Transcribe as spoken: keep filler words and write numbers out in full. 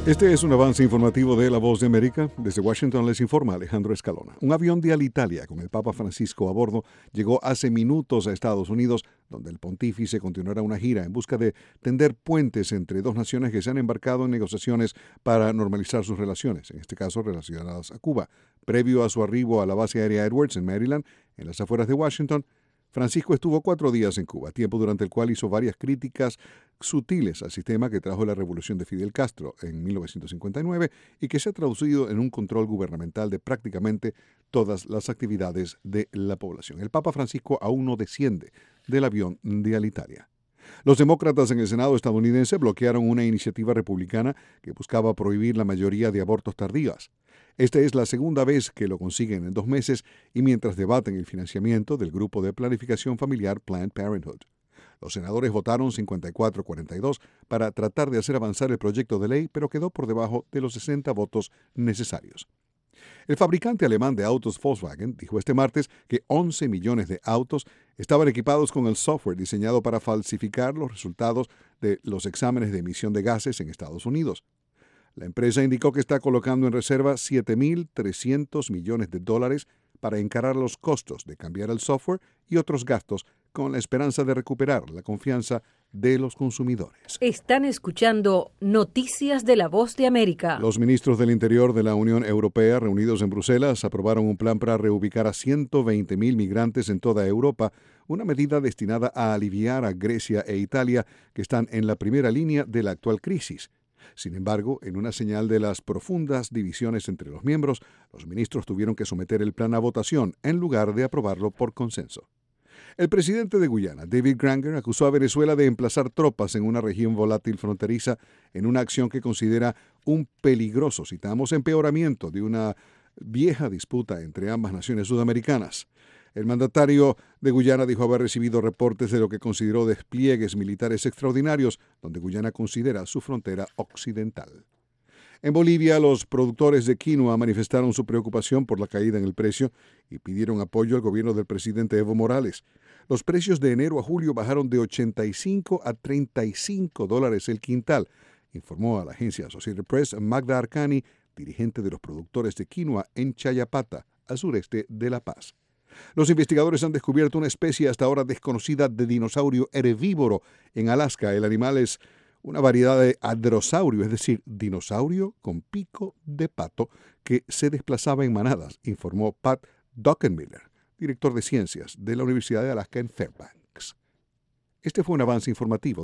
Este es un avance informativo de La Voz de América. Desde Washington les informa Alejandro Escalona. Un avión de Alitalia con el Papa Francisco a bordo llegó hace minutos a Estados Unidos, donde el pontífice continuará una gira en busca de tender puentes entre dos naciones que se han embarcado en negociaciones para normalizar sus relaciones, en este caso relacionadas a Cuba. Previo a su arribo a la base aérea Edwards en Maryland, en las afueras de Washington, Francisco estuvo cuatro días en Cuba, tiempo durante el cual hizo varias críticas sutiles al sistema que trajo la revolución de Fidel Castro en mil novecientos cincuenta y nueve y que se ha traducido en un control gubernamental de prácticamente todas las actividades de la población. El Papa Francisco aún no desciende del avión de Alitalia. Los demócratas en el Senado estadounidense bloquearon una iniciativa republicana que buscaba prohibir la mayoría de abortos tardíos. Esta es la segunda vez que lo consiguen en dos meses y mientras debaten el financiamiento del grupo de planificación familiar Planned Parenthood. Los senadores votaron cincuenta y cuatro a cuarenta y dos para tratar de hacer avanzar el proyecto de ley, pero quedó por debajo de los sesenta votos necesarios. El fabricante alemán de autos Volkswagen dijo este martes que once millones de autos estaban equipados con el software diseñado para falsificar los resultados de los exámenes de emisión de gases en Estados Unidos. La empresa indicó que está colocando en reserva siete mil trescientos millones de dólares para encarar los costos de cambiar el software y otros gastos con la esperanza de recuperar la confianza de los consumidores. Están escuchando Noticias de la Voz de América. Los ministros del Interior de la Unión Europea, reunidos en Bruselas, aprobaron un plan para reubicar a ciento veinte mil migrantes en toda Europa, una medida destinada a aliviar a Grecia e Italia, que están en la primera línea de la actual crisis. Sin embargo, en una señal de las profundas divisiones entre los miembros, los ministros tuvieron que someter el plan a votación en lugar de aprobarlo por consenso. El presidente de Guyana, David Granger, acusó a Venezuela de emplazar tropas en una región volátil fronteriza en una acción que considera un peligroso, citamos, empeoramiento de una vieja disputa entre ambas naciones sudamericanas. El mandatario de Guyana dijo haber recibido reportes de lo que consideró despliegues militares extraordinarios, donde Guyana considera su frontera occidental. En Bolivia, los productores de quinoa manifestaron su preocupación por la caída en el precio y pidieron apoyo al gobierno del presidente Evo Morales. Los precios de enero a julio bajaron de ochenta y cinco a treinta y cinco dólares el quintal, informó a la agencia Associated Press Magda Arcani, dirigente de los productores de quinoa en Chayapata, al sureste de La Paz. Los investigadores han descubierto una especie hasta ahora desconocida de dinosaurio herbívoro en Alaska. El animal es una variedad de hadrosaurio, es decir, dinosaurio con pico de pato que se desplazaba en manadas, informó Pat Dockenmiller, director de ciencias de la Universidad de Alaska en Fairbanks. Este fue un avance informativo